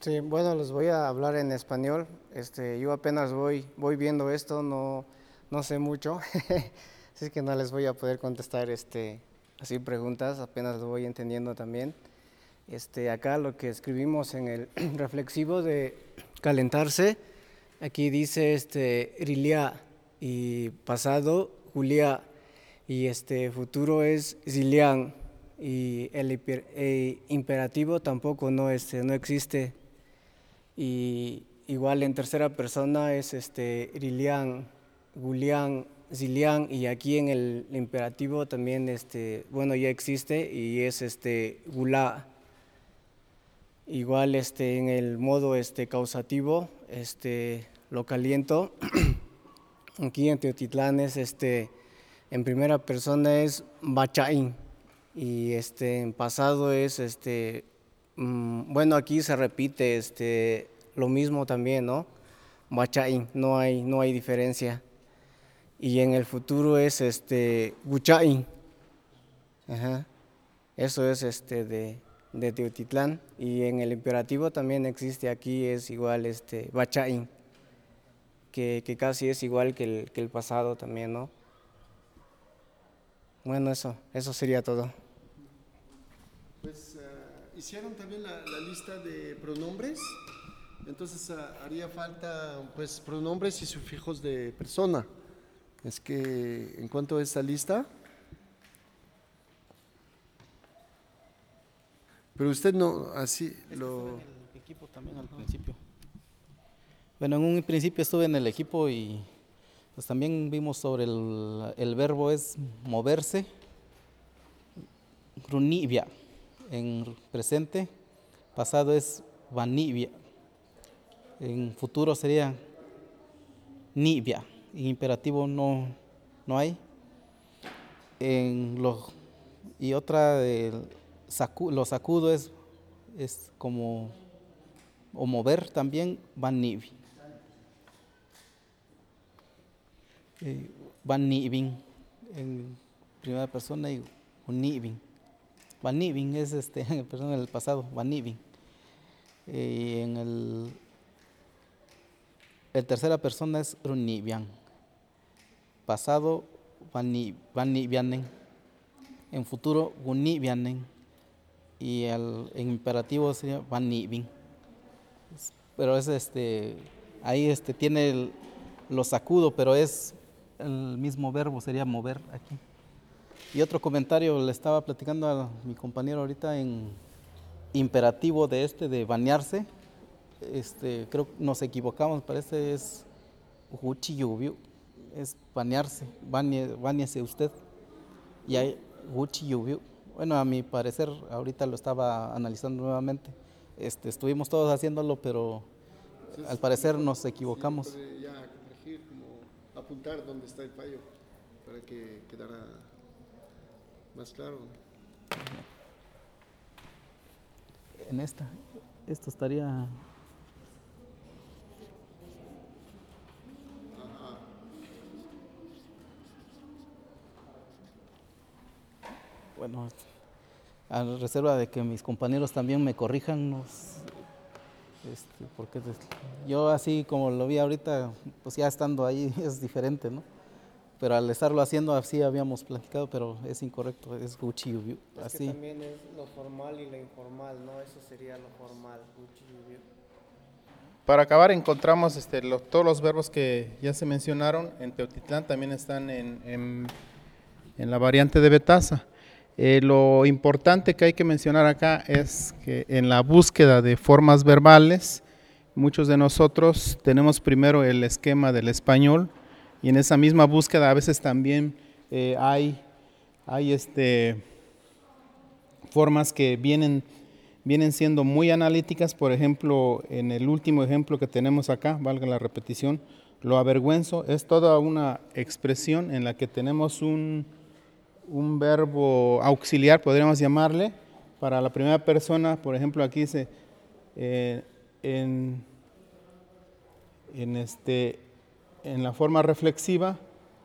Bueno, les voy a hablar en español. Yo apenas voy viendo esto, no sé mucho, así que no les voy a poder contestar así preguntas, apenas lo voy entendiendo también. Acá lo que escribimos en el reflexivo de calentarse, aquí dice rilia y pasado julia y futuro es zilian y el imperativo tampoco no existe. Y igual en tercera persona es rilian, gulian, zilian, y aquí en el imperativo también bueno, ya existe y es gulá. Igual en el modo causativo lo caliento. Aquí en Teotitlán es en primera persona es bachaín y en pasado es bueno, aquí se repite lo mismo también, ¿no? Bachaín, no hay diferencia. Y en el futuro es guchaín. Ajá. Eso es de Teotitlán. Y en el imperativo también existe aquí, es igual bachaín, que casi es igual que el pasado también, ¿no? Bueno, eso sería todo. Pues hicieron también la lista de pronombres, entonces haría falta pues pronombres y sufijos de persona. Es que en cuanto a esta lista, pero usted no, así lo... Estuve en el equipo también al principio. Bueno, en un principio estuve en el equipo y pues también vimos sobre el verbo es moverse, runibia, en presente, pasado es vanibia, en futuro sería nibia, en imperativo no hay. Y otra, lo sacudo es como, o mover también, vanibi. Vanibin en primera persona y unibin. Vanibin es perdón, en el pasado, vanibin. En el tercera persona es runibian. Pasado, vanibianen. En futuro, gunibianen. Y en imperativo sería vanibin. Pero es ahí tiene lo sacudo, pero es el mismo verbo, sería mover aquí. Y otro comentario, le estaba platicando a mi compañero ahorita en imperativo de bañarse. Creo que nos equivocamos, parece es huchi es bañarse, bañese usted. Y hay huchi Bueno, a mi parecer, ahorita lo estaba analizando nuevamente. Estuvimos todos haciéndolo, pero al parecer nos equivocamos. Sí, puede ya corregir, como apuntar dónde está el fallo, para que quedara más claro. En esto estaría... Bueno, a reserva de que mis compañeros también me corrijan, porque yo así como lo vi ahorita, pues ya estando ahí es diferente, ¿no? Pero al estarlo haciendo así habíamos platicado, pero es incorrecto, es Gucci Yubiu, así. Que también es lo formal y lo informal, ¿no? Eso sería lo formal, Para acabar, encontramos todos los verbos que ya se mencionaron en Teotitlán, también están en la variante de Betasa. Lo importante que hay que mencionar acá es que en la búsqueda de formas verbales, muchos de nosotros tenemos primero el esquema del español y en esa misma búsqueda a veces también hay formas que vienen siendo muy analíticas. Por ejemplo, en el último ejemplo que tenemos acá, valga la repetición, lo avergüenzo, es toda una expresión en la que tenemos un verbo auxiliar, podríamos llamarle, para la primera persona. Por ejemplo, aquí dice, en la forma reflexiva,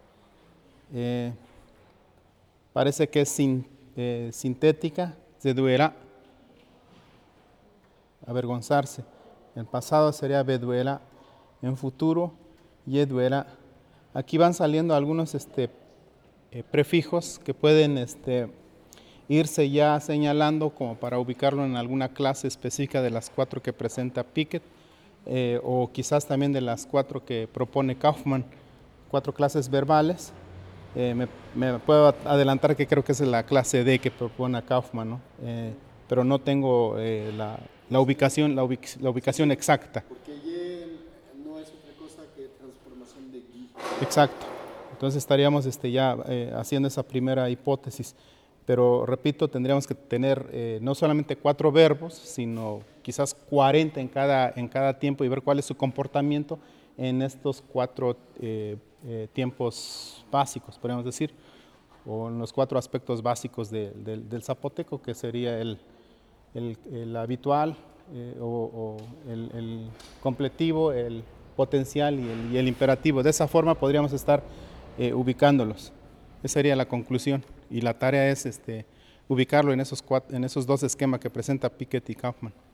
parece que es sintética, se duerá, avergonzarse. En pasado sería Beduela, en futuro Yeduela. Aquí van saliendo algunos prefijos que pueden irse ya señalando como para ubicarlo en alguna clase específica de las 4 que presenta Pickett, o quizás también de las 4 que propone Kaufman, 4 clases verbales. Me puedo adelantar que creo que es la clase D que propone Kaufman, ¿no? Pero no tengo la ubicación exacta. Porque Y no es otra cosa que transformación de Gui. Exacto. Entonces estaríamos ya haciendo esa primera hipótesis. Pero repito, tendríamos que tener no solamente 4 verbos, sino quizás 40 en cada tiempo y ver cuál es su comportamiento en estos 4 tiempos básicos, podríamos decir, o en los 4 aspectos básicos del zapoteco, que sería el habitual, o el completivo, el potencial y el imperativo. De esa forma podríamos estar ubicándolos. Esa sería la conclusión. Y la tarea es ubicarlo en esos 2 esquemas que presenta Pickett y Kaufman.